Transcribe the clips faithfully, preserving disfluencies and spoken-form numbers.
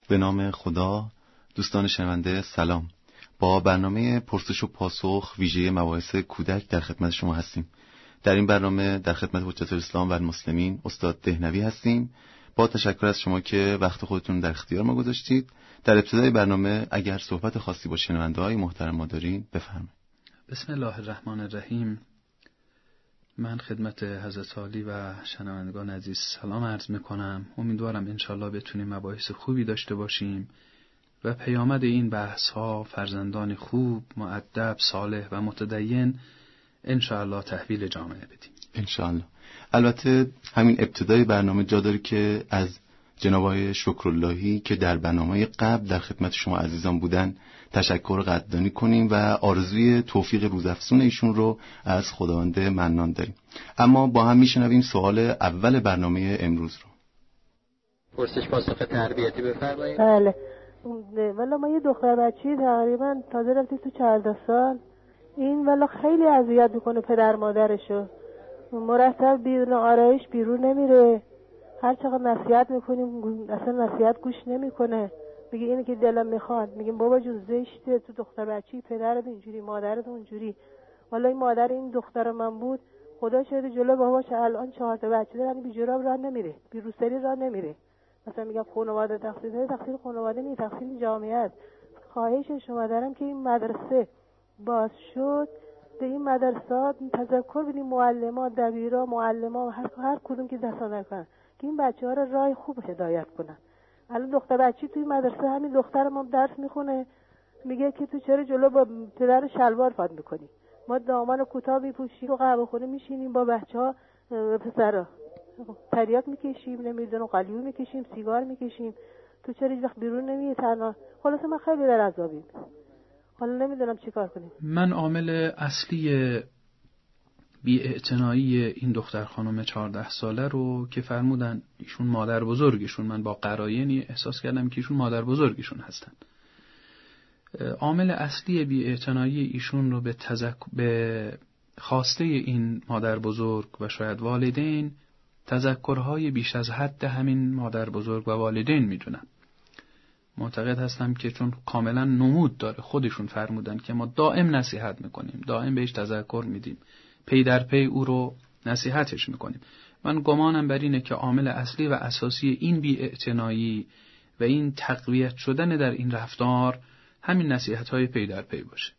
به نام خدا. دوستان شنونده سلام. با برنامه پرسش و پاسخ ویژه مباحث کودک در خدمت شما هستیم. در این برنامه در خدمت حجت الاسلام و المسلمین استاد دهنوی هستیم. با تشکر از شما که وقت خودتون در اختیار ما گذاشتید. در ابتدای برنامه اگر صحبت خاصی با شنونده‌های محترم ما دارین بفرمایید. بسم الله الرحمن الرحیم. من خدمت حضرت عالی و شنوندگان عزیز سلام عرض میکنم. امیدوارم انشالله بتونیم مباحث خوبی داشته باشیم و پیامد این بحث ها فرزندان خوب، مؤدب، صالح و متدین انشالله تحویل جامعه بدیم. انشالله. البته همین ابتدای برنامه جا داره که از جناب آقای شکراللهی که در برنامه قبل در خدمت شما عزیزان بودن تشکر قدردانی کنیم و آرزوی توفیق روزافزون ایشون رو از خداوند منان داریم. اما با هم میشنویم سوال اول برنامه امروز رو. پرسش پاسخ تربیتی بفرمایید. بله. والا ما یه دختر بچه‌ای تقریبا تازه رفته تو چهارده سال. این والا خیلی اذیت میکنه پدر مادرشو. مرتب بیرون آرایش بیرون نمیره. هر چقدر نصیحت میکنیم اصلا نصیحت گوش نمیکنه. میگه اینی که دلم میخواد. میگیم بابا جون زشته، تو دختر بچه‌ای پدرت اینجوری مادرت اونجوری. والا این مادر این دختر من بود، خدا شاید جلو باباش الان چهار تا بچه داره، بی جراب راه نمیره، بی روسری راه نمیره. مثلا میگم خانواده تقصیر تقصیر خانواده نیست، تقصیر جامعه است. خواهش شما دارم که این مدرسه باز شد، به این مدرسات تذکر بدیم، معلما، دبیرا، معلما هر هر کدوم که دستانه کنن که این بچه‌ها رو راه خوب هدایت کنن. الان دختر بچی توی مدرسه همین دختر ما درس میخونه، میگه که تو چرا جلو با پدر شلوار فاد میکنی؟ ما دامن کوتاه میپوشیم و قهوه خونه میشینیم با بچه‌ها پسرا تریاک میکشیم، نمیدونم قلیون میکشیم، سیگار میکشیم، تو چرا هیچ وقت بیرون نمیای تنها؟ خلاص من خیلی در عذابیم. حالا نمیدونم چیکار کنیم. من عامل اصلی بی‌اعتنایی این دختر خانم چهارده ساله رو که فرمودن ایشون مادر بزرگشون، من با قرائنی احساس کردم که ایشون مادر بزرگشون هستن. عامل اصلی بی‌اعتنایی ایشون رو به تذک... به خواسته این مادر بزرگ و شاید والدین تذکرهای بیش از حد همین مادر بزرگ و والدین میدونم. معتقد هستم که چون کاملا نمود داره، خودشون فرمودن که ما دائم نصیحت میکنیم، دائم بهش تذکر میدیم، پی در پی او رو نصیحتش میکنیم. من گمانم بر اینه که عامل اصلی و اساسی این بی‌اعتنایی و این تقویت شدن در این رفتار همین نصیحت‌های پی در پی باشه.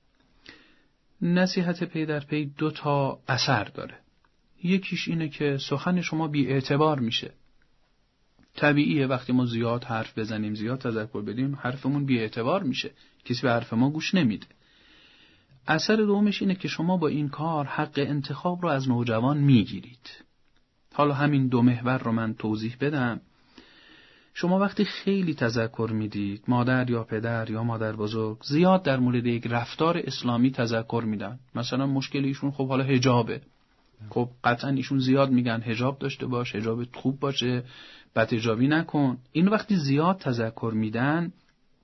نصیحت پی در پی دو تا اثر داره. یکیش اینه که سخن شما بی‌اعتبار میشه. طبیعیه وقتی ما زیاد حرف بزنیم، زیاد تذکر بدیم، حرفمون بی‌اعتبار میشه، کسی به حرف ما گوش نمیده. اثر دومش اینه که شما با این کار حق انتخاب رو از نوجوان میگیرید. حالا همین دو محور رو من توضیح بدم. شما وقتی خیلی تذکر میدید، مادر یا پدر یا مادر بزرگ زیاد در مورد یک رفتار اسلامی تذکر میدن، مثلا مشکل ایشون خب حالا حجابه، خب قطعا ایشون زیاد میگن حجاب داشته باش، حجاب خوب باشه، بد حجابی نکن. این وقتی زیاد تذکر میدن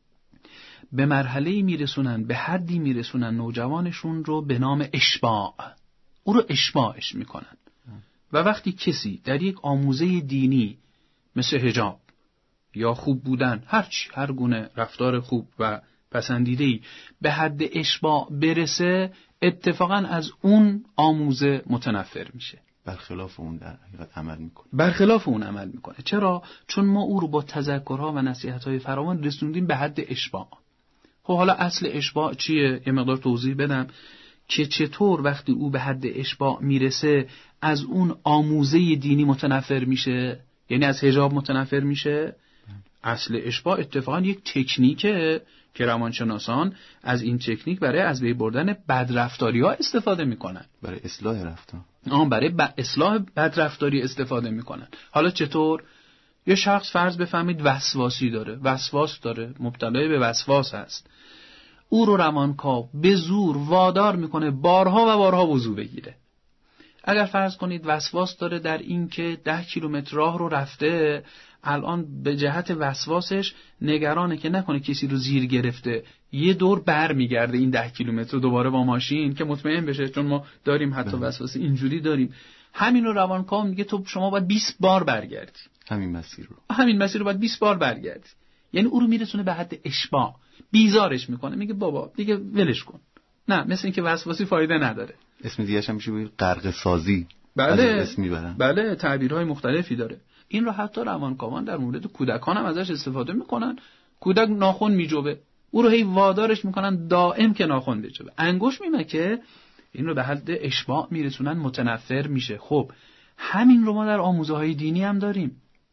به مرحله‌ای میرسونن، به حدی میرسونن نوجوانشون رو به نام اشباع، او رو اشباعش میکنن. و وقتی کسی در یک آموزه دینی مثل حجاب یا خوب بودن، هرچی هر گونه رفتار خوب و پسندیده‌ای به حد اشباع برسه، اتفاقا از اون آموزه متنفر میشه، برخلاف اون در حقیقت عمل میکنه. برخلاف اون عمل میکنه. چرا؟ چون ما او رو با تذکرها و نصیحت‌های فراوان رسوندیم به حد اشباع. خب حالا اصل اشباع چیه؟ یه مقدار توضیح بدم که چطور وقتی او به حد اشباع میرسه از اون آموزه دینی متنفر میشه، یعنی از حجاب متنفر میشه. اصل اشباع اتفاقا یک تکنیکه که روانشناسان از این تکنیک برای از بین بردن بدرفتاری‌ها استفاده میکنن، برای اصلاح رفتار. آها، برای ب... اصلاح بدرفتاری استفاده میکنن. حالا چطور؟ یه شخص فرض بفهمید وسواسی داره، وسواس داره، مبتلای به وسواس هست، او رو روانکاو به زور وادار میکنه بارها و بارها وضو بگیره. اگر فرض کنید وسواس داره در این که ده کیلومتر راه رو رفته، الان به جهت وسواسش نگرانه که نکنه کسی رو زیر گرفته، یه دور بر میگرده این ده کیلومتر رو دوباره با ماشین که مطمئن بشه، چون ما داریم حتی وسواس اینجوری داریم. همین رو روانکاو میگه تو شما باید بیست بار برگردی، همین مسیر رو همین مسیر رو باید بیست بار برگردی. یعنی او رو میرسونه به حد اشباع، بیزارش میکنه، میگه بابا دیگه ولش کن. نه، مثل اینکه وسواسی فایده نداره. اسم دیگه‌ش هم میشه غرق سازی. بله اسم میبرن. بله، تعبیرهای مختلفی داره. این رو حتی روانکاوان در مورد کودکان هم ازش استفاده میکنن. کودک ناخن میجوبه، او رو هی وادارش میکنن دائم که ناخن بجوبه. انگوش میمکه، این رو به حد اشباع میرسونن، متنفر میشه. خب همین رو ما در آموزه‌های دینی هم داریم.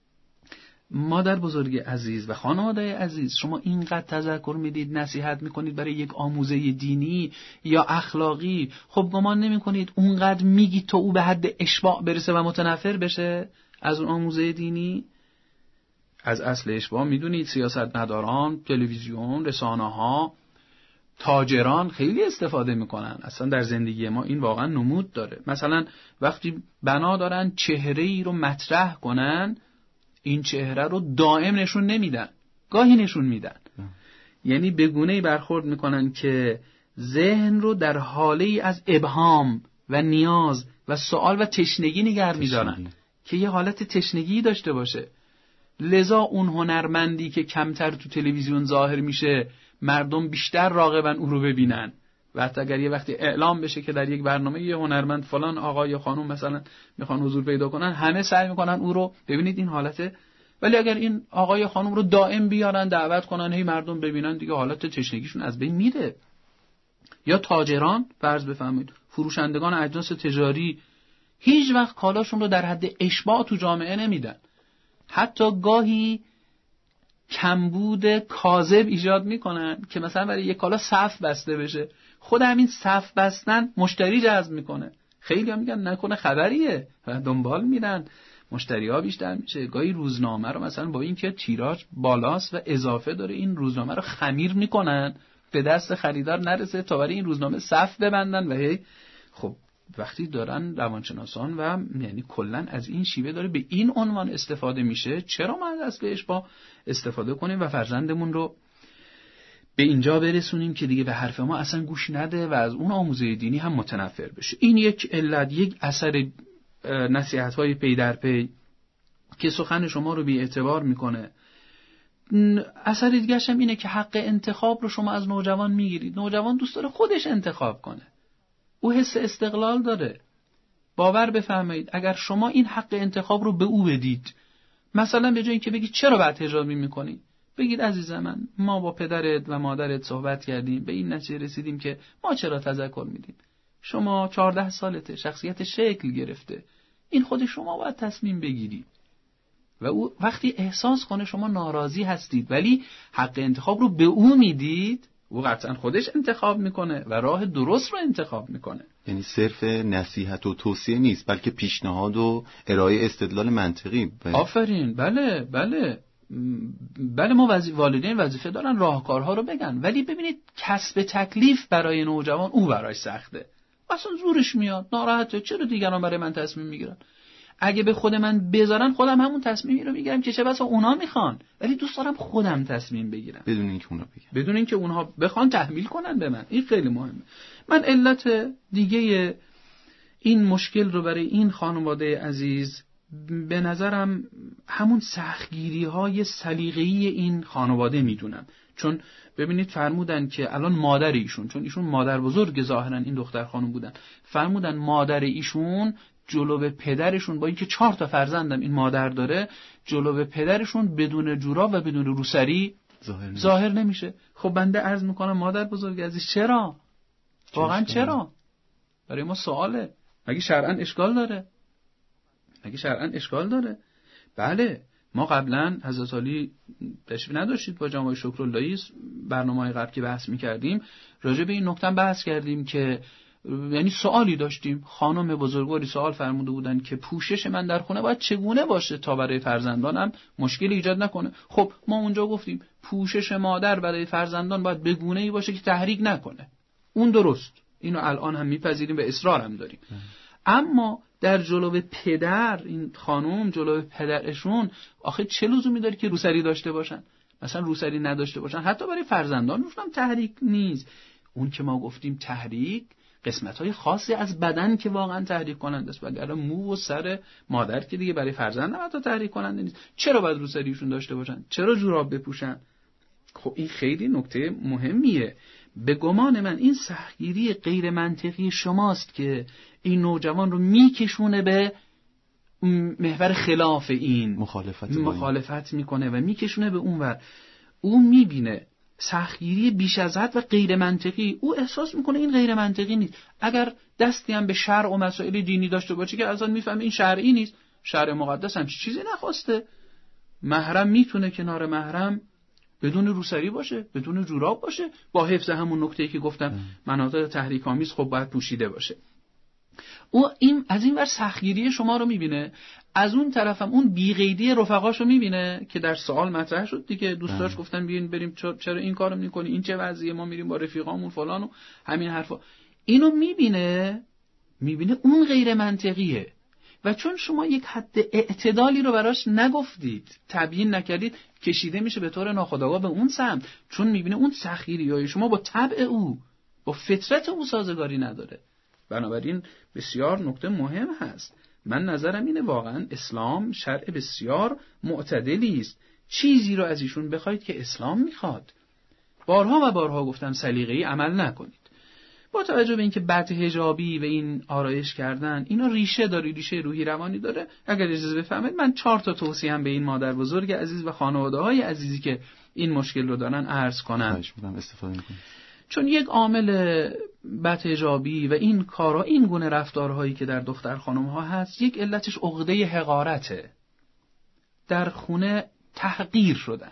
مادر بزرگ عزیز و خانواده عزیز، شما اینقدر تذکر میدید، نصیحت میکنید برای یک آموزه دینی یا اخلاقی، خب گمان نمیکنید اونقدر میگید تا او به حد اشباع برسه و متنفر بشه از اون آموزه دینی؟ از اصل اشباع میدونید سیاستمداران، تلویزیون، رسانه‌ها، تاجران خیلی استفاده میکنن. اصلا در زندگی ما این واقعا نمود داره. مثلا وقتی بنا دارن چهره‌ای رو مطرح کنن، این چهره رو دائم نشون نمیدن، گاهی نشون میدن. یعنی به گونه‌ای برخورد میکنن که ذهن رو در حاله‌ای از ابهام و نیاز و سوال و تشنگی نگه میدارن که یه حالت تشنگی داشته باشه. لذا اون هنرمندی که کمتر تو تلویزیون ظاهر میشه، مردم بیشتر راغبن او رو ببینن. و حتی اگر یه وقتی اعلام بشه که در یک برنامه یه هنرمند فلان آقا یا خانم مثلا میخوان حضور پیدا کنن، همه سعی میکنن او رو ببینید، این حالته. ولی اگر این آقا یا خانم رو دائم بیارن دعوت کنن هی مردم ببینن، دیگه حالت تشنگیشون از بین میره. یا تاجران، فرض بفرمایید فروشندگان اجناس تجاری، هیچ وقت کالاشون رو در حد اشباع تو جامعه نمیدن. حتی گاهی کمبود کاذب ایجاد میکنن که مثلا برای یک کالا صف بسته بشه. خود همین صف بستن مشتری جذب میکنه. خیلی ها میگن نکنه خبریه و دنبال میرن، مشتری ها بیشتر میشه. گاهی روزنامه رو مثلا با این که تیراژ بالاست و اضافه داره، این روزنامه رو خمیر میکنن به دست خریدار نرسه تا برای این روزنامه صف ببندن. و هی خب وقتی دارن روانشناسان و یعنی کلا از این شیوه داره به این عنوان استفاده میشه، چرا ما از اصل اشباع استفاده کنیم و فرزندمون رو به اینجا برسونیم که دیگه به حرف ما اصلا گوش نده و از اون آموزه دینی هم متنفر بشه؟ این یک علت، یک اثر نصیحت‌های پی در پی که سخن شما رو بی اعتبار میکنه. اثر دیگه‌ش هم اینه که حق انتخاب رو شما از نوجوان میگیرید. نوجوان دوست داره خودش انتخاب کنه، او حس استقلال داره. باور بفرمایید اگر شما این حق انتخاب رو به او بدید، مثلا به جای اینکه بگید چرا بعد حجابی میکنی، بگید عزیزم من، ما با پدرت و مادرت صحبت کردیم، به این نتیجه رسیدیم که ما چرا تذکر میدیم. شما چهارده سالته، شخصیت شکل گرفته، این خود شما باید تصمیم بگیرید. و او وقتی احساس کنه شما ناراضی هستید ولی حق انتخاب رو به او میدید، او قطعا خودش انتخاب میکنه و راه درست رو انتخاب میکنه. یعنی صرف نصیحت و توصیه نیست، بلکه پیشنهاد و ارائه استدلال منطقی. آفرین، بله بله بله ما وظیفه والدین وظیفه دارن راهکارها رو بگن، ولی ببینید کسب تکلیف برای نوجوان او براش سخته، اصلا زورش میاد، ناراحته، چرا دیگران برای من تصمیم میگیرن؟ اگه به خود من بذارن خودم همون تصمیمی رو میگیرم که چه بسا اونا میخوان، ولی دوست دارم خودم تصمیم بگیرم بدون اینکه اونا بگن، بدون اینکه اونها بخوان تحمیل کنن به من. این خیلی مهمه. من علت دیگه این مشکل رو برای این خانواده عزیز به نظرم همون سختگیری های سلیقه‌ای این خانواده میدونم. چون ببینید فرمودن که الان مادر ایشون، چون ایشون مادر بزرگ ظاهرا این دختر خانم بودن، فرمودن مادر ایشون جلو پدرشون، با اینکه چهار تا فرزندم این مادر داره، جلو پدرشون بدون جوراب و بدون روسری ظاهر نمیشه. ظاهر نمیشه. خب بنده عرض میکنم مادر بزرگ عزیز چرا؟ واقعا چرا؟ برای ما سواله. مگه شرعاً اشکال داره؟ مگه شرعاً اشکال داره؟ بله، ما قبلا حضرت علی تشریف نداشتید با جناب شکراللهی برنامه‌های قبل که بحث می‌کردیم راجع به این نکته بحث کردیم که یعنی سوالی داشتیم، خانم بزرگواری سوال فرموده بودن که پوشش من در خونه باید چگونه باشه تا برای فرزندانم مشکل ایجاد نکنه. خب ما اونجا گفتیم پوشش مادر برای فرزندان باید به گونه‌ای باشه که تحریک نکنه. اون درست، اینو الان هم میپذیریم و اصرار هم داریم. اما در جلو پدر، این خانم جلو پدرشون آخه چه لزومی داره که روسری داشته باشن؟ مثلا روسری نداشته باشن، حتی برای فرزندانشون هم تحریک نیست. اون که ما گفتیم تحریک قسمت‌های خاصی از بدن که واقعا تحریک کننده است، وگرنه مو و سر مادر که دیگه برای فرزند هم تحریک کننده نیست. چرا باید روسریشون داشته باشن؟ چرا جوراب بپوشن؟ خب این خیلی نکته مهمیه. به گمان من این سختگیری غیر منطقی شماست که این نوجوان رو میکشونه به محور خلاف این، مخالفت مخالفت میکنه و میکشونه به اونور. اون میبینه سختگیری بیش از حد و غیر منطقی، او احساس میکنه این غیر منطقی نیست. اگر دستی هم به شرع و مسائل دینی داشته باشه که اصلا میفهمه این شرعی نیست، شرع مقدس هم چیزی نخواسته. محرم میتونه کنار محرم بدون روسری باشه، بدون جوراب باشه، با حفظ همون نکته‌ای که گفتم مناطق تحریک‌آمیز خب باید پوشیده باشه. او این از این ور سختگیری شما رو میبینه، از اون طرفم اون بی‌قیدی رفقاشو میبینه که در سوال مطرح شد دیگه. دوستاش گفتن بیاین بریم، چرا این کارو میکنی، این چه وضعیه، ما میریم با رفیقامون فلان و همین حرفا. اینو میبینه، میبینه اون غیر منطقیه و چون شما یک حد اعتدالی رو براش نگفتید، تبیین نکردید، کشیده میشه به طور ناخودآگاه به اون سمت، چون میبینه اون سختگیری‌های شما با طبع او، با فطرت او سازگاری نداره. بنابراین بسیار نکته مهم هست. من نظرم اینه واقعا اسلام شرع بسیار معتدلی است. چیزی رو از ایشون بخواید که اسلام میخواد. بارها و بارها گفتم سلیقه‌ای عمل نکنید. با توجه به اینکه بد حجابی و این آرایش کردن اینا ریشه داره، ریشه روحی روانی داره، اگر اجازه بفرمایید من چهار تا توصیه هم به این مادر بزرگ عزیز و خانواده‌های عزیزی که این مشکل رو دارن عرض کنم. خواهش می‌کنم استفاده می‌کنید. چون یک عامل بد حجابی و این کارا، این گونه رفتارهایی که در دختر خانم‌ها هست، یک علتش عقده حقارته. در خونه تحقیر شدن.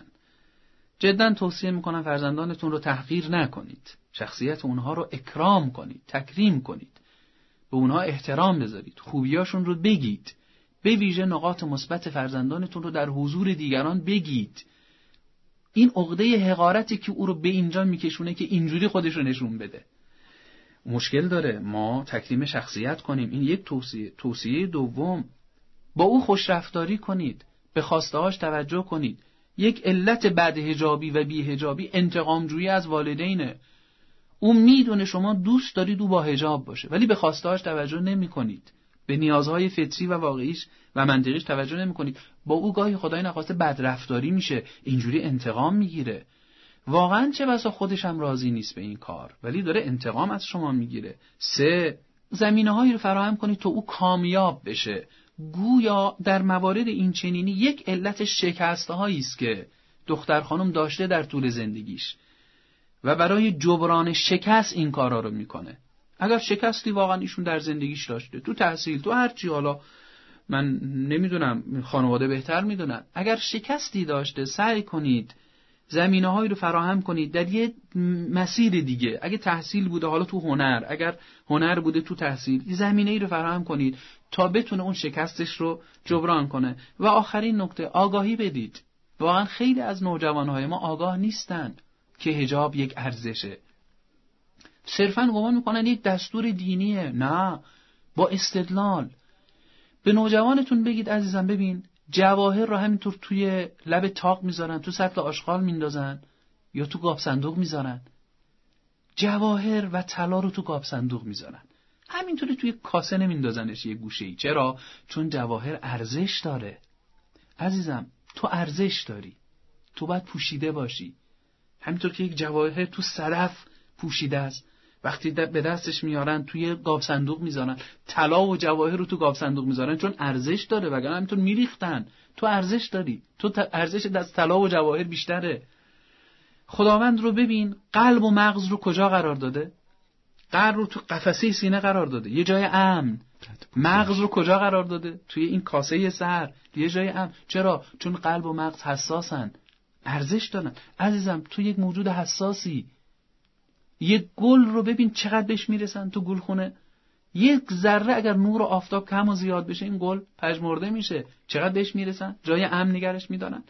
جدا توصیه میکنم فرزندانتون رو تحقیر نکنید. شخصیت اونها رو اکرام کنید، تکریم کنید. به اونها احترام بذارید. خوبیاشون رو بگید. به ویژه نقاط مثبت فرزندانتون رو در حضور دیگران بگید. این عقده حقارتی که او رو به اینجا میکشونه که اینجوری خودش رو نشون بده. مشکل داره. ما تکریم شخصیت کنیم. این یک توصیه. توصیه دوم، با او خوش رفتاری کنید. به خواسته‌هاش توجه کنید. یک علت بد حجابی و بی حجابی انتقام جویی از والدینه. اون میدونه شما دوست دارید او با حجاب باشه، ولی به خواسته‌هاش توجه نمی‌کنید. به نیازهای فطری و واقعیش و منطقیش توجه نمی‌کنید. با او گاهی خدای نخواسته بد رفتاری میشه، اینجوری انتقام میگیره. واقعا چه بسا خودش هم راضی نیست به این کار، ولی داره انتقام از شما میگیره. سه، زمینه‌هایی رو فراهم کنید تا او کامیاب بشه. گویا در موارد این چنینی یک علت شکسته‌هایی است که دختر خانم داشته در طول زندگیش و برای جبران شکست این کارا رو میکنه. اگر شکستی واقعا ایشون در زندگیش داشته، تو تحصیل، تو هر چی، حالا من نمیدونم، خانواده بهتر میدونن، اگر شکستی داشته سعی کنید زمینه‌هایی رو فراهم کنید در یه مسیر دیگه. اگه تحصیل بوده حالا تو هنر، اگر هنر بوده تو تحصیل، زمینه‌ای رو فراهم کنید تا بتونه اون شکستش رو جبران کنه. و آخرین نکته، آگاهی بدید. واقعا خیلی از نوجوانهای ما آگاه نیستن که حجاب یک ارزشه. صرفاً گمان میکنن یک دستور دینیه. نه، با استدلال. به نوجوانتون بگید عزیزم ببین، جواهر رو همینطور توی لب تاق میذارن، تو سطل آشغال میندازن یا تو گاف صندوق میذارن. جواهر و طلا رو تو گاف صندوق میذارن، همینطوری توی کاسه نمیندازنش یه گوشه‌ای. چرا؟ چون جواهر ارزش داره. عزیزم تو ارزش داری، تو باید پوشیده باشی. همینطور که یک جواهر تو صدف پوشیده است، وقتی به دستش میارن توی گاف صندوق میذارن. طلا و جواهر رو تو گاف صندوق میذارن چون ارزش داره، وگرنه همینطور میریختن. تو ارزش داری، تو ارزش از طلا و جواهر بیشتره. خداوند رو ببین، قلب و مغز رو کجا قرار داده؟ قلب رو تو قفسه سینه قرار داده، یه جای امن. مغز رو کجا قرار داده؟ توی این کاسه سر، یه جای امن. چرا؟ چون قلب و مغز حساسن، ارزش دارن. عزیزم تو یک موجود حساسی. یک گل رو ببین چقدر بهش میرسن تو گلخونه. یک ذره اگر نور و آفتاب کم و زیاد بشه این گل پژمرده میشه. چقدر بهش میرسن، جای امن نگرش میدارن.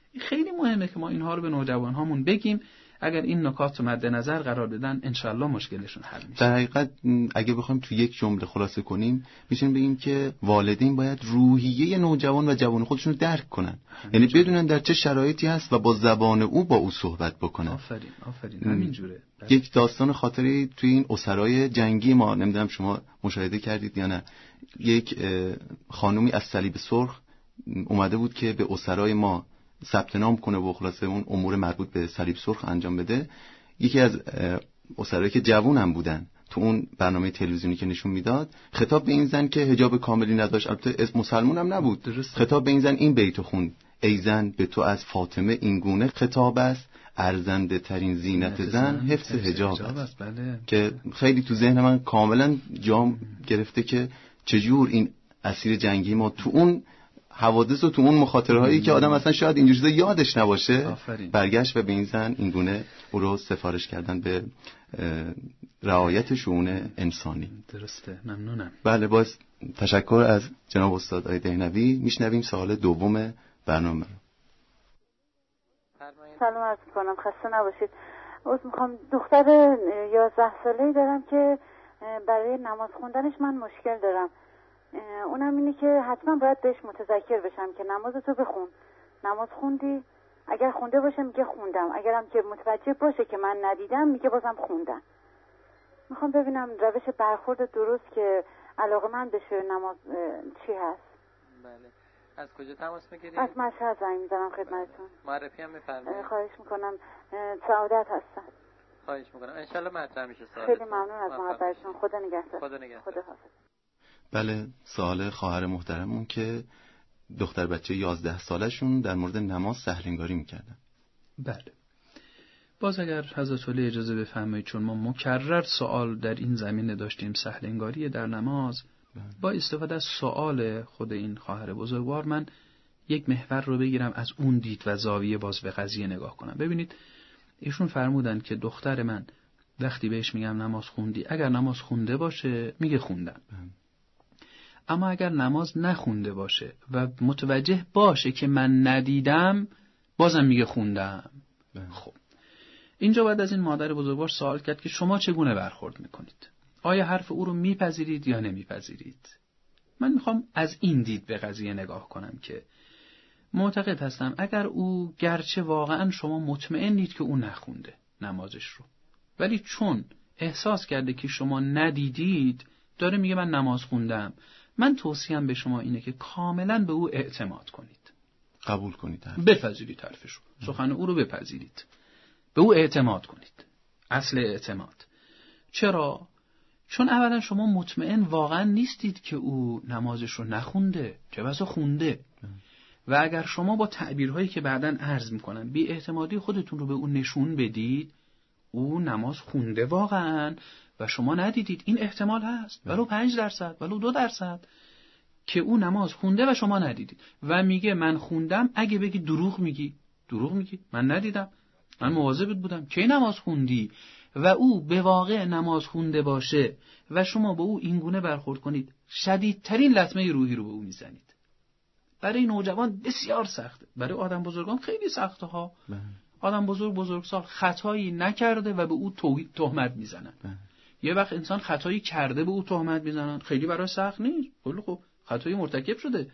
خیلی مهمه که ما اینها رو به نوجوانهامون بگیم. اگر این نکات رو مد نظر قرار بدن انشالله مشکلشون حل میشه. در حقیقت اگه بخوایم تو یک جمله خلاصه کنیم میتونیم بگیم که والدین باید روحیه نوجوان و جوان خودشون رو درک کنن، یعنی بدونن در چه شرایطی هست و با زبان او با او صحبت بکنن. آفرین آفرین همینجوره. یک داستان خاطری توی این اسرای جنگی ما، نمیدونم شما مشاهده کردید یا نه، یک خانومی از صلیب سرخ اومده بود که به اسرای ما ثبت نام کنه و خلاصه اون امور مربوط به صلیب سرخ انجام بده. یکی از اسرایی که جوون هم بودن تو اون برنامه تلویزیونی که نشون میداد خطاب به این زن که حجاب کاملی نداشت، البته اسم مسلمان هم نبود، درست. خطاب به این زن این بیتو خوند: ای زن به تو از فاطمه این گونه خطاب است، ارزنده ترین زینت زن حفظ حجاب است. بله. که خیلی تو ذهن من کاملا جام گرفته که چجور این اسیر جنگی ما تو اون حوادث و تو اون مخاطره هایی که آدم اصلا شاید اینجور چیزا یادش نباشه آفرین. برگشت و به این زن این گونه او رو سفارش کردن به رعایت شؤون انسانی. درسته، ممنونم. بله، باز تشکر از جناب استاد آقای دهنوی. میشنویم سوال دوم برنامه. سلام عرض می‌کنم، خسته نباشید. عذر می‌خوام، دختر یازده ساله‌ای دارم که برای نماز خوندنش من مشکل دارم. اونم اینه که حتما باید بهش متذکر بشم که نمازتو بخون. نماز خوندی؟ اگر خونده باشه میگه خوندم، اگرم که متوجه باشه که من ندیدم میگه بازم خوندم. میخوام ببینم روش برخورد درست که علاقه من بشه نماز چی هست. بله. از کجا تماس میگیرید؟ از مشهد زنگ میزنم خدمتتون. معرفی هم بفرمایید. خواهش میکنم. سعادت هستم. خواهش میکنم. ان شاءالله مطرح میشه سوال. خیلی ممنون از محبتتون. خدا نگهدار. خدا نگهدار. خدا حافظ. بله، سوال خواهر محترمون که دختر بچه یازده سالشون در مورد نماز سحرنگاری میکردن. بله، باز اگر حضرت علی اجازه بفرمایید، چون ما مکرر سوال در این زمینه داشتیم سحرنگاری در نماز، بله. با استفاده از سوال خود این خواهر بزرگوار من یک محور رو بگیرم از اون دید و زاویه باز به قضیه نگاه کنم. ببینید، ایشون فرمودن که دختر من وقتی بهش میگم نماز خوندی، اگر نماز خونده باشه میگه خوندم، بله. اما اگر نماز نخونده باشه و متوجه باشه که من ندیدم بازم میگه خوندم. بله. خب اینجا بعد از این مادر بزرگوار سوال کرد که شما چگونه برخورد میکنید؟ آیا حرف او رو میپذیرید یا نمیپذیرید؟ من میخوام از این دید به قضیه نگاه کنم که معتقد هستم اگر او گرچه واقعا شما مطمئنید که او نخونده نمازش رو، ولی چون احساس کرده که شما ندیدید داره میگه من نماز خوندم، من توصیه‌ام به شما اینه که کاملا به او اعتماد کنید، قبول کنید، بپذیرید حرفش رو، سخن او رو بپذیرید، به او اعتماد کنید. اصل اعتماد. چرا؟ چون اولا شما مطمئن واقعا نیستید که او نمازش رو نخونده، چه بسا خونده. و اگر شما با تعبیرهایی که بعداً عرض میکنن بی اعتمادی خودتون رو به اون نشون بدید او نماز خونده واقعا و شما ندیدید، این احتمال هست، ولو پنج درصد ولو دو درصد که او نماز خونده و شما ندیدید و میگه من خوندم. اگه بگی دروغ میگی، دروغ میگی، من ندیدم، من مواظبت بودم، کی نماز خوندی؟ و او به واقع نماز خونده باشه و شما با او اینگونه برخورد کنید، شدیدترین لطمه روحی رو به او میزنید. برای نوجوان بسیار سخته، برای آدم بزرگان خیلی سخته ها. بله. آدم بزرگ بزرگسال خطایی نکرده و به او تهمت میزنن. بله. یه وقت انسان خطایی کرده به او تهمت میزنن، خیلی برای سخت نیست، خیلی خوب خطایی مرتکب شده،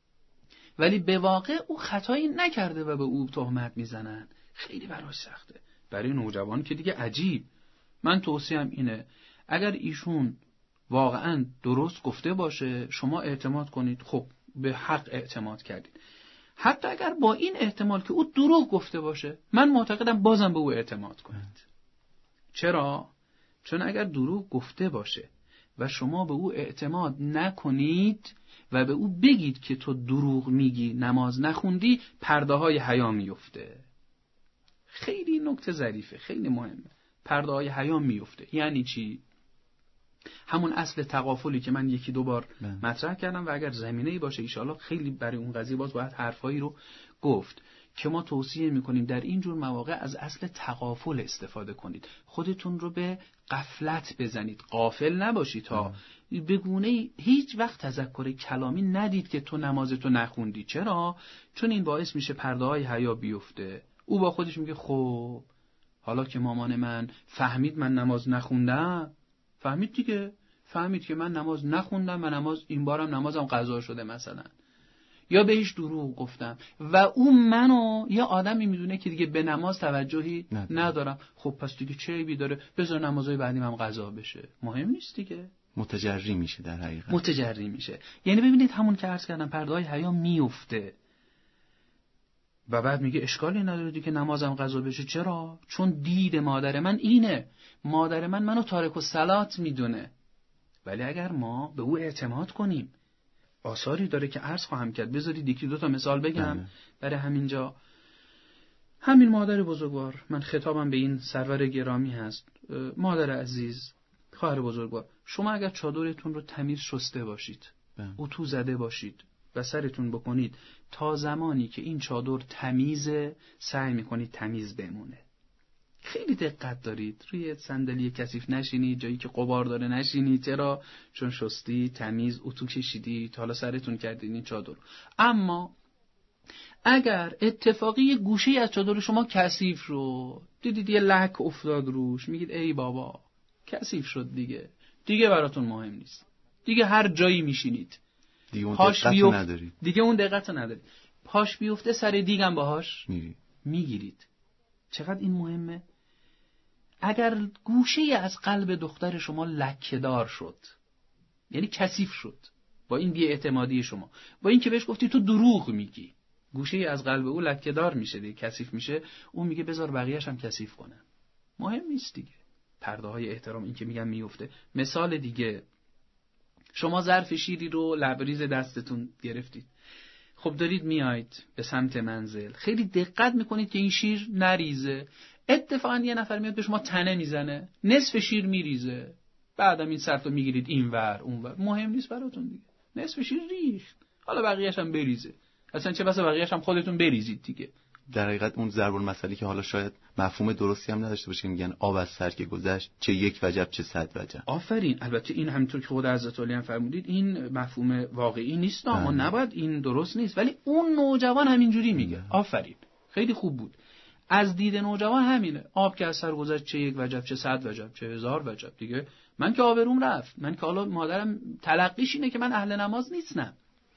ولی به واقع او خطایی نکرده و به او تهمت میزنن، خیلی برای سخته. برای نوجوان که دیگه عجیب. من توصیه‌ام اینه اگر ایشون واقعا درست گفته باشه شما اعتماد کنید. خب به حق اعتماد کردید. حتی اگر با این احتمال که او دروغ گفته باشه من معتقدم بازم به او اعتماد کنید. چرا؟ چون اگر دروغ گفته باشه و شما به او اعتماد نکنید و به او بگید که تو دروغ میگی، نماز نخوندی، پرده های حیا میفته. خیلی نکته ظریفه، خیلی مهمه. پرده های حیا میفته یعنی چی؟ همون اصل تغافلی که من یکی دو بار مطرح کردم و اگر زمینه‌ای باشه ان شاءالله خیلی برای اون قضیه باز باید حرفایی رو گفت که ما توصیه میکنیم در این جور مواقع از اصل تغافل استفاده کنید. خودتون رو به غفلت بزنید، غافل نباشید تا به گونه هیچ وقت تذکر کلامی ندید که تو نمازتو نخوندی. چرا؟ چون این باعث میشه پرده های حیا بیفته. او با خودش میگه خب حالا که مامان من فهمید من نماز نخوندم، فهمید دیگه، فهمید که من نماز نخوندم، من نماز این بارم نمازم قضا شده مثلا، یا بهش دروغ گفتم و اون منو یه آدمی میدونه که دیگه به نماز توجهی ندارم, ندارم. خب پس دیگه چه عیبی داره؟ بذار نمازهای بعدیم هم قضا بشه، مهم نیست دیگه. متجری میشه، در حقیقت متجری میشه. یعنی ببینید همون که عرض کردم پرده‌های حیا میفته و بعد میگه اشکالی نداره دیگه نمازم قضا بشه. چرا؟ چون دید مادر من اینه، مادر من منو تارک الصلات میدونه. ولی اگر ما به او اعتماد کنیم، آثاری داره که عرض خواهم کرد. بذارید یکی دو تا مثال بگم برای همینجا. همین مادر بزرگوار، من خطابم به این سرور گرامی هست، مادر عزیز، خواهر بزرگوار، شما اگر چادرتون رو تمیز شسته باشید، اتو زده باشید و سرتون بکنید، تا زمانی که این چادر تمیزه سعی میکنید تمیز بمونه. خیلی دقت دارید روی صندلی کثیف نشینید، جایی که غبار داره نشینید. چرا؟ چون شستی، تمیز، اتو کشیدید، حالا سرتون کردین این چادر. اما اگر اتفاقی یه گوشه از چادر شما کثیف رو دیدید، یه لک افتاد روش، میگید ای بابا کثیف شد دیگه، دیگه براتون مهم نیست، دیگه هر جایی میشینید، دیگه اون دقت ندارید، دیگه اون دقت ندارید. پاش بیفته سر دیگم باهاش میری میگیرید. چقدر این مهمه؟ اگر گوشه از قلب دختر شما لکه‌دار شد، یعنی کثیف شد با این بی‌اعتمادی شما، با این که بهش گفتی تو دروغ میگی، گوشه از قلب او لکه‌دار میشه دیگه، کثیف میشه، اون میگه بذار بقیه‌اش هم کثیف کنن. مهم نیست دیگه. پرده های احترام این که میگم میفته. مثال دیگه، شما ظرف شیری رو لبریز دستتون گرفتید، خب دارید میایید به سمت منزل، خیلی دقت میکنید که این شیر نریزه. اتفاقا یه نفر میاد به شما تنه میزنه، نصف شیر میریزه، بعدم این سرتو میگیرید اینور اونور. مهم نیست براتون دیگه، نصف شیر ریخت، حالا بقیه‌اش هم بریزه، اصلا چه بسا بقیه‌اش هم خودتون بریزید دیگه. در حقیقت اون ضرب المثلی که حالا شاید مفهوم درستی هم نداشته باشه، میگن آب از سر که گذشت چه یک وجب چه صد وجب. آفرین. البته این همینطور که خود حضرت علی هم فرمودید این مفهوم واقعی نیست، ما نباید، این درست نیست، ولی اون نوجوان همینجوری میگه. آفرین، خیلی خوب بود. از دید نوجوان همینه، آب که از سر گذشت چه یک وجب چه صد وجب چه هزار وجب دیگه، من که آبروم رفت، من که حالا مادرم تلقیش اینه که من اهل نماز نیستم.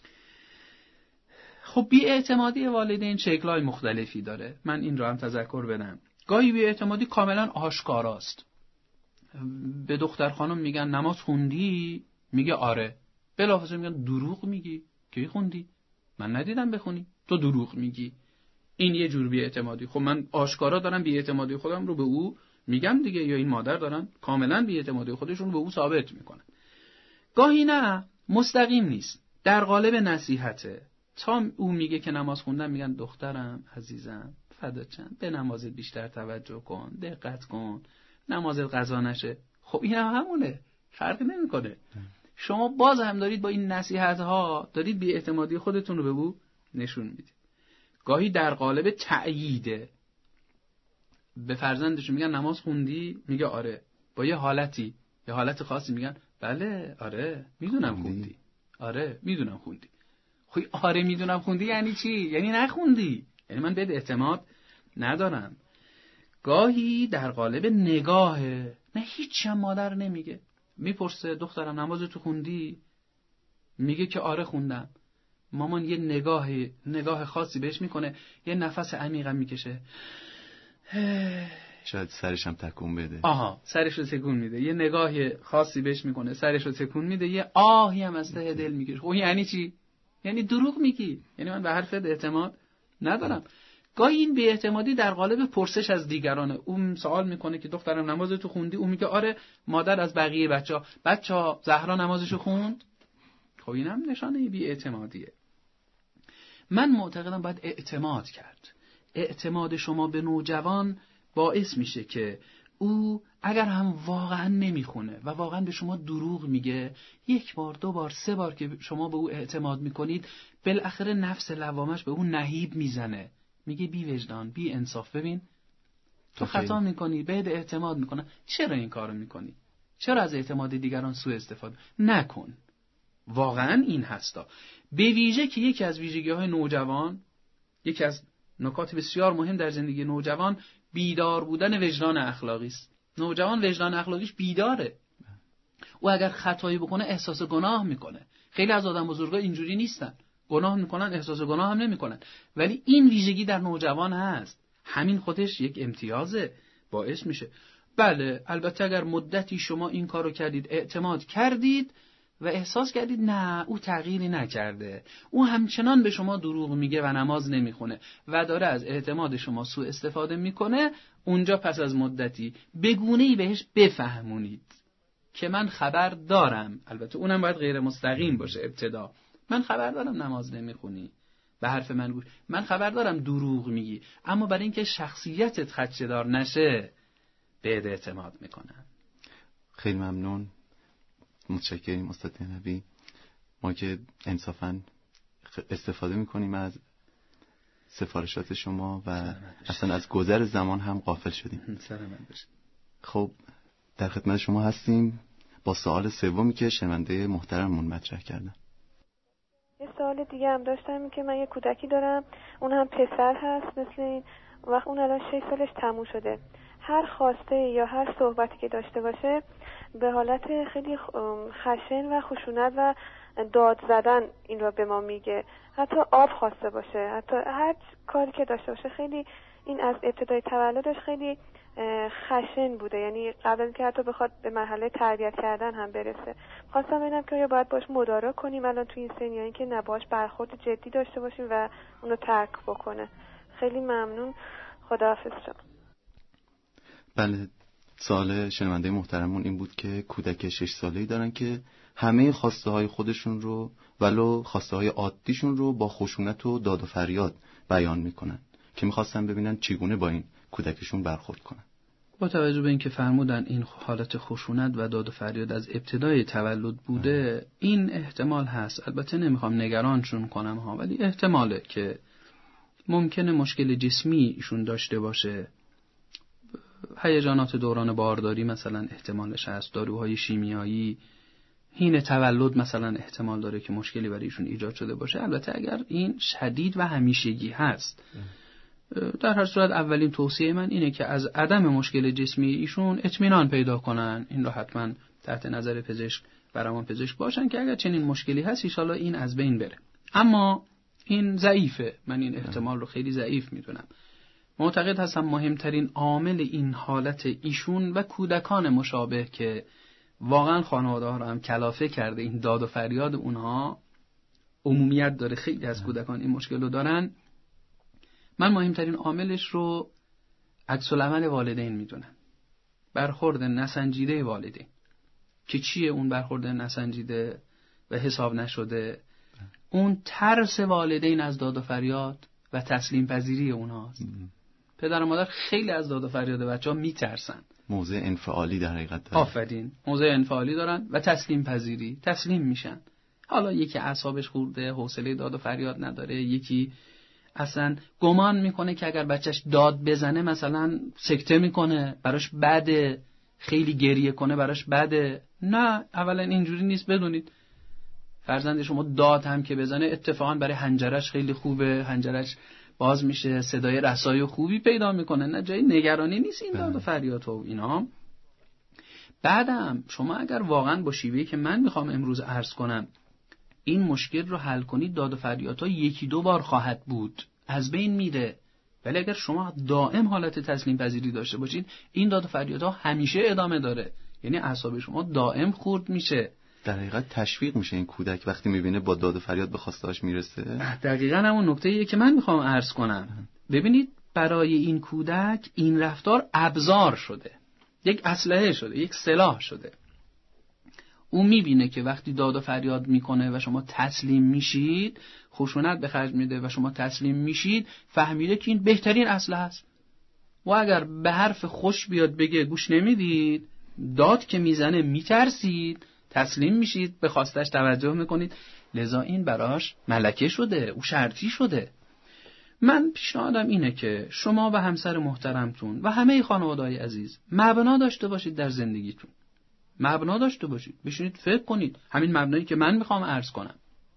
خب بی‌اعتمادی والدین شکل‌های مختلفی داره، من این رو هم تذکر بدم. گاهی بی‌اعتمادی کاملا آشکاراست. به دختر خانم میگن نماز خوندی؟ میگه آره. بلافاصله میگن دروغ میگی، کی خوندی؟ من ندیدم بخونی، تو دروغ میگی. این یه جور بی‌اعتمادی. خب من آشکارا دارم بی‌اعتمادی خودم رو به او میگم دیگه، یا این مادر دارن کاملا بی‌اعتمادی خودشون رو به او ثابت میکنن. گاهی نه، مستقیم نیست، در قالب نصیحته. تا او میگه که نماز خوندم، میگن دخترم عزیزم فدا چند، به نمازت بیشتر توجه کن، دقت کن، نمازت قضا نشه. خب این هم همونه، فرقی نمیکنه. شما باز هم دارید با این نصیحت ها دارید بی‌اعتمادی خودتون رو به او نشون میدید. گاهی در قالب تأییده، به فرزندشون میگن نماز خوندی؟ میگه آره. با یه حالتی، یه حالت خاصی میگن بله آره میدونم خوندی، آره میدونم خوندی. خب آره میدونم خوندی یعنی چی؟ یعنی نخوندی، یعنی من بهت اعتماد ندارم. گاهی در قالب نگاهه، نه هیچ هم مادر نمیگه، میپرسه دخترم نماز تو خوندی؟ میگه که آره خوندم. مامان یه نگاه نگاه خاصی بهش میکنه، یه نفس عمیقم میکشه، شاید سرش هم تکون بده. آها سرش رو تکون میده، یه نگاه خاصی بهش میکنه، سرش رو تکون میده، یه آهی هم از ته دل میکشه. خب یعنی چی؟ یعنی دروغ میگی، یعنی من به حرفت اعتماد ندارم. گاهی این بی‌اعتمادی در قالب پرسش از دیگرانه. اون سوال میکنه که دخترم نماز تو خوندی؟ اون میگه آره. مادر از بقیه بچه‌ها، بچه‌ها زهرا نمازشو خوند؟ خب اینم نشانه بی‌اعتمادیه. من معتقدم باید اعتماد کرد. اعتماد شما به نوجوان باعث میشه که او اگر هم واقعا نمیخونه و واقعا به شما دروغ میگه، یک بار دو بار سه بار که شما به او اعتماد میکنید، بالاخره نفس لوامش به او نهیب میزنه، میگه بی وجدان، بی انصاف. ببین تو خطا میکنی، بهت اعتماد میکنن، چرا این کارو میکنی؟ چرا از اعتماد دیگران سوء استفاده نکن؟ واقعا این هستا. به ویژه که یکی از ویژگی‌های نوجوان، یکی از نکات بسیار مهم در زندگی نوجوان بیدار بودن وجدان اخلاقی است. نوجوان وجدان اخلاقیش بیداره. او اگر خطایی بکنه احساس گناه میکنه. خیلی از آدم بزرگا اینجوری نیستن. گناه میکنن، احساس گناه هم نمیکنن. ولی این ویژگی در نوجوان هست. همین خودش یک امتیازه، باعث میشه. بله، البته اگر مدتی شما این کارو کردید، اعتماد کردید و احساس کردید نه او تغییری نکرده، او همچنان به شما دروغ میگه و نماز نمیخونه و داره از اعتماد شما سوء استفاده میکنه، اونجا پس از مدتی به گونه‌ای بهش بفهمونید که من خبر دارم، البته اونم باید غیر مستقیم باشه ابتدا، من خبر دارم نماز نمیخونی، به حرف من گوش، من خبر دارم دروغ میگی، اما برای اینکه شخصیتت خدشه‌دار نشه بهت اعتماد میکنم. خیلی ممنون، متشکریم استاد نبی. ما که انصافاً استفاده میکنیم از سفارشات شما و اصلا از گذر زمان هم غافل شدیم. خب در خدمت شما هستیم با سوال سومی که شنونده محترممون مطرح کردن. یه سوال دیگه هم داشتم، که من یه کودکی دارم، اون هم پسر هست مثل این، وقت اون الان شش سالش تموم شده. هر خواسته یا هر صحبتی که داشته باشه به حالت خیلی خشن و خشونت و داد زدن این رو به ما میگه. حتی آب خواسته باشه، حتی هر کاری که داشته باشه، خیلی این از ابتدای تولدش خیلی خشن بوده، یعنی قبل اینکه حتی بخواد به مرحله تربیت کردن هم برسه. خواستم ببینم که یا باید باش مدارا کنیم الان تو این سن، یا اینکه نباش برخورد جدی داشته باشیم و اونو ترک بکنه. خیلی ممنون، خداحافظ شما. بله، سوال شنونده محترمون این بود که کودک شش ساله‌ای دارن که همه خواسته های خودشون رو ولو خواسته های عادیشون رو با خشونت و داد و فریاد بیان میکنن، که میخواستن ببینن چگونه با این کودکشون برخورد کنن. با توجه به اینکه فرمودن این حالت خشونت و داد و فریاد از ابتدای تولد بوده، این احتمال هست. البته نمیخوام نگرانشون کنم ها، ولی احتماله که ممکنه مشکل جسمی ایشون داشته باشه. هیجانات دوران بارداری مثلا احتمالش هست، داروهای شیمیایی، حین تولد مثلا احتمال داره که مشکلی برای ایشون ایجاد شده باشه. البته اگر این شدید و همیشگی هست، در هر صورت اولین توصیه من اینه که از عدم مشکل جسمی ایشون اطمینان پیدا کنن. این رو حتما تحت نظر پزشک و روانپزشک باشن که اگر چنین مشکلی هست ان شاءالله این از بین بره. اما این ضعیفه، من این احتمال رو خیلی ضعیف میدونم. معتقد هستم مهمترین عامل این حالت ایشون و کودکان مشابه که واقعا خانواده‌ها رو هم کلافه کرده، این داد و فریاد اونها عمومیت داره، خیلی از کودکان این مشکل رو دارن. من مهمترین عاملش رو عکس العمل والدین میدونم، برخورد نسنجیده والدین. که چیه اون برخورد نسنجیده و حساب نشده؟ اون ترس والدین از داد و فریاد و تسلیم پذیری اونهاست. پدر و مادر خیلی از داد و فریاد بچه‌ها میترسن. موضع انفعالی در حقیقت دارن. آفرین، موضع انفعالی دارن و تسلیم پذیری، تسلیم میشن. حالا یکی اعصابش خورده، حوصله داد و فریاد نداره، یکی اصلا گمان میکنه که اگر بچهش داد بزنه مثلا سکته میکنه، براش بده، خیلی گریه کنه براش بده. نه، اولا اینجوری نیست. بدونید فرزند شما داد هم که بزنه اتفاقا برای حنجرش خیلی خوبه، حنجرش باز میشه، صدای رسای خوبی پیدا میکنه، نه جای نگرانی نیست این داد و فریاد و اینا. بعدم شما اگر واقعا با شیوهی که من میخوام امروز عرض کنم این مشکل رو حل کنید، داد و فریادها یکی دو بار خواهد بود، از بین میره. ولی اگر شما دائم حالت تسلیم پذیری داشته باشید، این داد و فریادها همیشه ادامه داره، یعنی اعصاب شما دائم خورد میشه. در حقیقت تشویق میشه این کودک وقتی میبینه با داد و فریاد به خواسته‌اش میرسه. دقیقاً همون نکته‌ایه که من میخوام عرض کنم. ببینید برای این کودک این رفتار ابزار شده، یک اسلحه شده، یک سلاح شده. اون میبینه که وقتی داد و فریاد میکنه و شما تسلیم میشید، خشونت به خرج میده و شما تسلیم میشید، فهمیده که این بهترین اسلحه است. و اگر به حرف خوش بیاد بگه گوش نمیدید، داد که میزنه میترسید، تسلیم میشید، به خواستش توجه میکنید. لذا این براش ملکه شده، او شرطی شده. من پیشنهادم اینه که شما و همسر محترمتون و همه خانواده‌های عزیز مبنا داشته باشید در زندگیتون. مبنا داشته باشید. بشینید فکر کنید. همین مبنایی که من میخوام عرض کنم.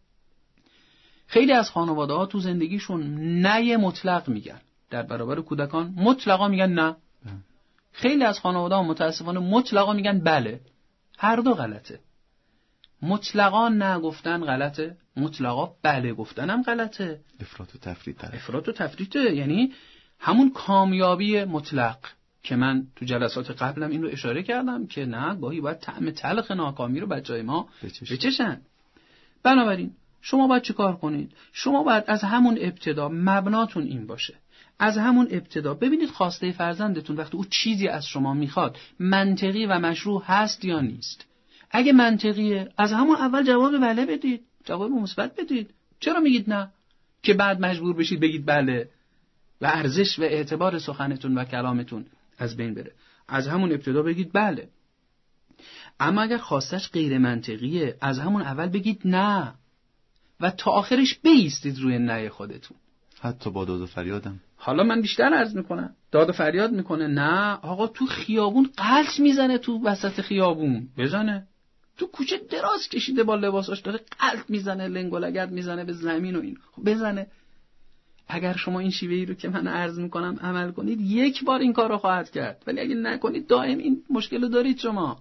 خیلی از خانواده‌ها تو زندگیشون نه مطلق میگن. در برابر کودکان مطلقا میگن نه. خیلی از خانواده‌ها متاسفانه مطلقا میگن بله. هر دو غلطه. مطلقا نه گفتن غلطه، مطلقا بله گفتن هم غلطه. افراط و تفرید داره. افراط و تفریطه، یعنی همون کامیابی مطلق که من تو جلسات قبلم این رو اشاره کردم که نه، گاهی باید طعم تلخ ناکامی رو بچه‌های ما بچش. بچشن. بنابراین شما باید چه کار کنید؟ شما باید از همون ابتدا مبناتون این باشه. از همون ابتدا ببینید خواسته فرزندتون وقتی او چیزی از شما میخواد منطقی و مشروع هست یا نیست. اگه منطقیه از همون اول جواب بله بدید، جواب مثبت بدید. چرا میگید نه؟ که بعد مجبور بشید بگید بله و ارزش و اعتبار سخنتون و کلامتون از بین بره. از همون ابتدا بگید بله. اما اگر خواستش غیر منطقیه از همون اول بگید نه و تا آخرش بایستید روی نه خودتون. حتی با داد و فریادم. حالا من بیشتر عرض میکنم. داد و فریاد میکنه، نه آقا تو خیابون قلط میزنه، تو وسط خیابون بزنه، تو کوچه دراز کشیده با لباساش داره قلط میزنه، لنگولگرد میزنه به زمین و این، خب بزنه. اگر شما این شیوهی رو که من عرض میکنم عمل کنید یک بار این کار رو خواهد کرد، ولی اگه نکنید دائم این مشکل رو دارید شما.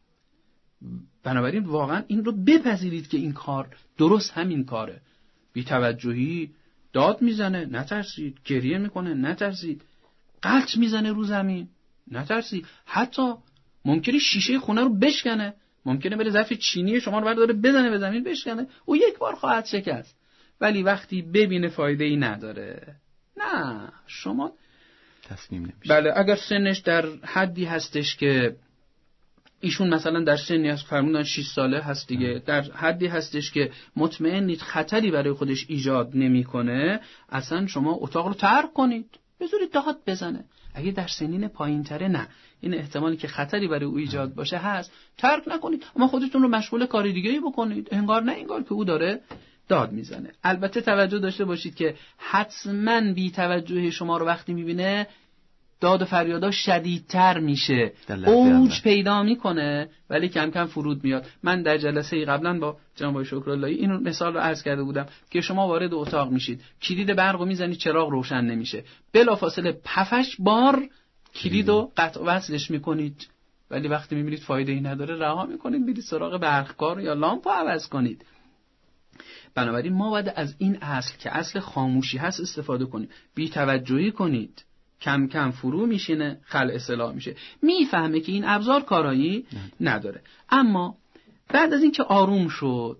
بنابراین واقعا این رو بپذیرید که این کار درست همین کاره. بی توجهی داد میزنه نترسید، گریه میکنه نترسید، قلط میزنه رو زمین نترسید، حتی ممکنه شیشه خونه رو بشکنه، ممکنه بره ظرف چینی شما رو برداره بزنه به زمین بشکنه، او یک بار خواهد شکست. ولی وقتی ببینه فایده ای نداره، نه شما تصمیم نمیشه. بله اگر سنش در حدی هستش که ایشون مثلا در سنی از فرمودن شش ساله هست دیگه، در حدی هستش که مطمئنید خطری برای خودش ایجاد نمیکنه، اصلا شما اتاق رو ترک کنید، بذارید داد بزنه. اگه در سنین پایین‌تره نه، این احتمالی که خطری برای او ایجاد باشه هست، ترک نکنید، اما خودتون رو مشغول کار دیگه‌ای بکنید، انگار نه انگار که او داره داد میزنه. البته توجه داشته باشید که حتما بی توجهی شما رو وقتی میبینه داد و فریادا شدیدتر میشه، اوج پیدا میکنه ولی کم کم فرود میاد. من در جلسه قبلا با جناب شکراللهی این مثال رو عرض کرده بودم که شما وارد اتاق میشید، کلید برق رو میزنید، چراغ روشن نمیشه، بلافاصله پفش بار کلید رو قطع وصلش میکنید، ولی وقتی میبینید فایده ای نداره رها میکنید، برید سراغ برقکار یا لامپ عوض کنید. بنابراین ما باید از این اصل که اصل خاموشی هست استفاده کنیم. بی توجهی کنید، کم کم فرو میشینه، خلع اصلاح میشه، میفهمه که این ابزار کارایی نداره. اما بعد از این که آروم شد،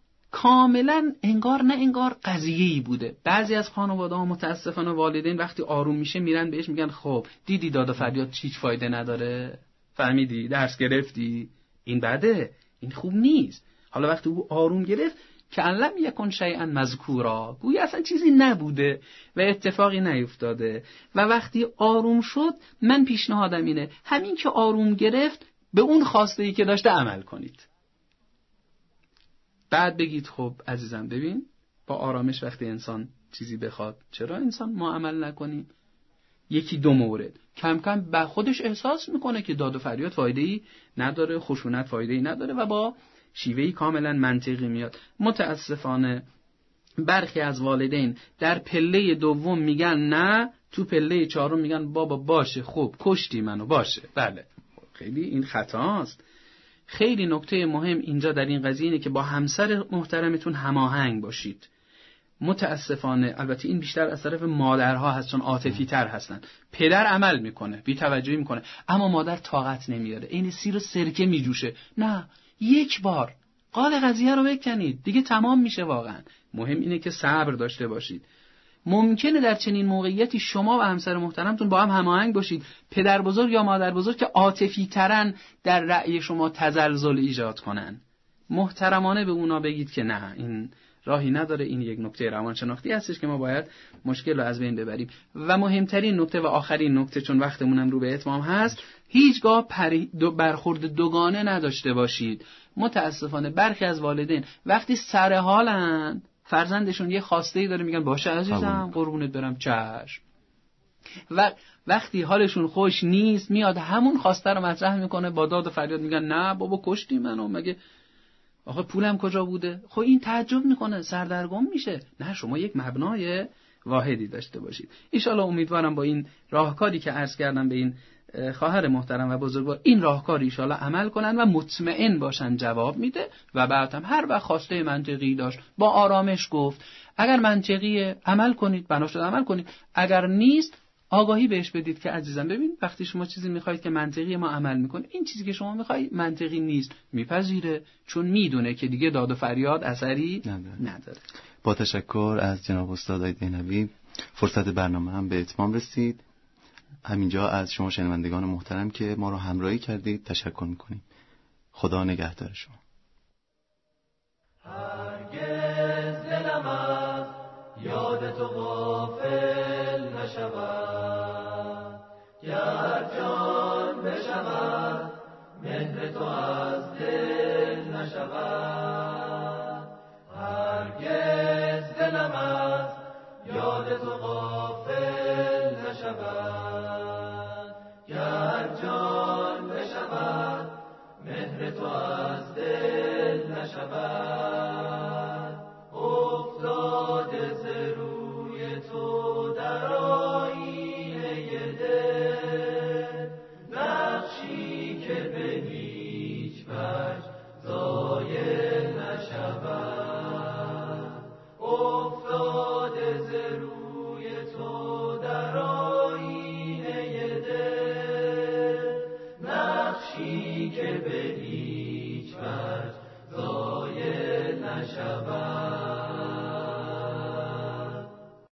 کاملا انگار نه انگار قضیه‌ای بوده. بعضی از خانواده‌ها متاسفانه والدین وقتی آروم میشه میرن بهش میگن خب دیدی داد و فریاد هیچ فایده نداره، فهمیدی، درس گرفتی، این بده، این خوب نیست. حالا وقتی او آروم گرفت که علم یکن شیئا مذکورا، گویا اصلا چیزی نبوده و اتفاقی نیفتاده، و وقتی آروم شد من پیشنهادم اینه همین که آروم گرفت به اون خواسته‌ای که داشته عمل کنید. بعد بگید خب عزیزم ببین با آرامش وقتی انسان چیزی بخواد چرا انسان ما عمل نکنیم؟ یکی دو مورد کم کم به خودش احساس میکنه که داد و فریاد فایده‌ای نداره، خشونت فایده‌ای نداره و با شیوهی کاملا منطقی میاد. متاسفانه برخی از والدین در پله دوم میگن نه، تو پله چهارم میگن بابا باشه خب کشتی منو باشه. بله خیلی این خطاست. خیلی نکته مهم اینجا در این قضیه اینه که با همسر محترمتون هماهنگ باشید. متاسفانه البته این بیشتر از طرف مادرها هست چون عاطفی تر هستن. پدر عمل میکنه، بی توجهی میکنه، اما مادر طاقت نمیاره، این سیر و سرکه میجوشه. نه، یک بار قال قضیه رو بکنید دیگه تمام میشه. واقعا مهم اینه که صبر داشته باشید. ممکنه در چنین موقعیتی شما و همسر محترمتون با هم هماهنگ باشید، پدر بزرگ یا مادر بزرگ که عاطفی ترن در رأی شما تزلزل ایجاد کنن. محترمانه به اونا بگید که نه این راهی نداره، این یک نکته روانشناختی هستش که ما باید مشکل رو از بین ببریم. و مهمترین نکته و آخرین نکته چون وقتمونم رو به اتمام هست، هیچگاه پری... دو برخورد دوگانه نداشته باشید. متاسفانه برخی از والدین وقتی سر حالن فرزندشون یه خواسته‌ای داره میگن باشه عزیزم قربونت برم چشم. و وقتی حالشون خوش نیست میاد همون خواسته رو مطرح میکنه با داد و فریاد، میگن نه بابا کشتی منو، مگه آخه پولم کجا بوده؟ خب این تعجب میکنه، سردرگم میشه. نه شما یک مبنای واحدی داشته باشید. ان شاءالله امیدوارم با این راهکاری که عرض کردم به این خواهر محترم و بزرگوار، این راهکار ان شاءالله عمل کنن و مطمئن باشن جواب میده. و بعد هم هر وقت خواسته منطقی داشت با آرامش گفت، اگر منطقی عمل کنید، بنا شد عمل کنید، اگر نیست آگاهی بهش بدید که عزیزم ببین وقتی شما چیزی میخواید که منطقی ما عمل میکنه، این چیزی که شما میخواید منطقی نیست، میپذیره، چون میدونه که دیگه داد و فریاد اثری نداره. نداره. با تشکر از جناب استاد آقای دهنوی، فرصت برنامه هم به اتمام رسید. همینجا از شما شنوندگان محترم که ما رو همراهی کردید تشکر میکنیم. خدا نگهدار شما. هرگز دلم از یاد تو غافل نشود، گر جان بشود مهر تو از دل نشود. هرگز دلم از یاد تو غافل نشود، گر جان بشود مهر تو از دل نشود. افتاده ز روی تو در آیینه دل، نقشی که به هیچ وجه زایل نشود. افتاده ز روی تو در آیینه دل، نقشی که به هیچ وجه